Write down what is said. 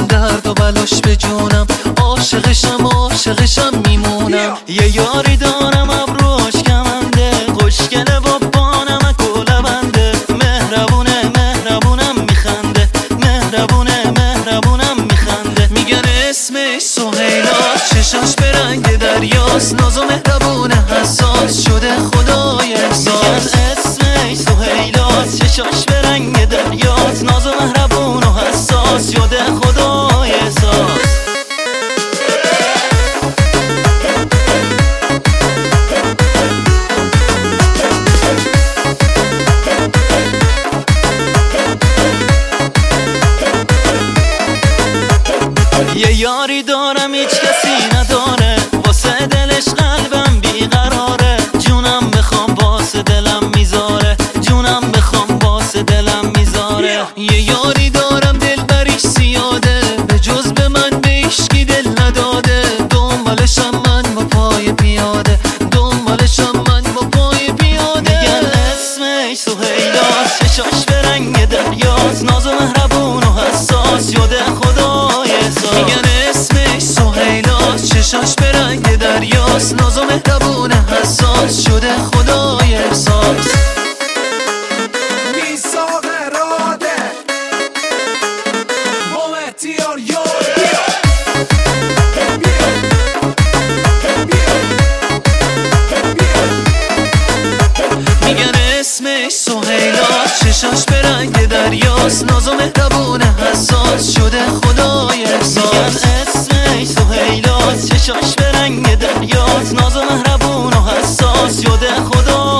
درد و بلاش به جونم، عاشقشم میمونم. یه یاری دارم ابروش کمنده، خوشگله با بانم کوله بنده، مهربونم میخنده، مهربونم میخنده. میگن اسمش سهیلاست، چشاش به رنگ دریاست، ناز و مهربونه حساس شده خدای احساس. میگن اسمش سهیلاست، چشاش به رنگ دریاست، ناز و مهربون و حساس شده خدای احساس. یه یاری دارم هیچ کسی نداره، واسه دلش قلبم بیقراره، جونم بخوام واسه دلم میذاره، جونم بخوام واسه دلم میذاره. یه یاری دارم دل بریش زیاده، به جز به من به هیچکی دل نداده، دنبالشم من با پای پیاده، دنبالشم من با پای پیاده. میگن اسمش سهیلاست، چشاش به رنگ دریاست، ناز و مهربون و حساس شده خدای احساس. میگن اسمش سهیلاست، چشاش به رنگ دریاست، ناز و مهربون حساس شده خدای احساس. میثاق اراده موتیار یار میگن اسمش سهیلاست، چشاش به رنگ دریاست، ناز و مهربون حساس شده خدای احساس. میگن اسمش سهیلاست، چشاش به رنگ دریاست، ناز و مهربون و حساس شده خدای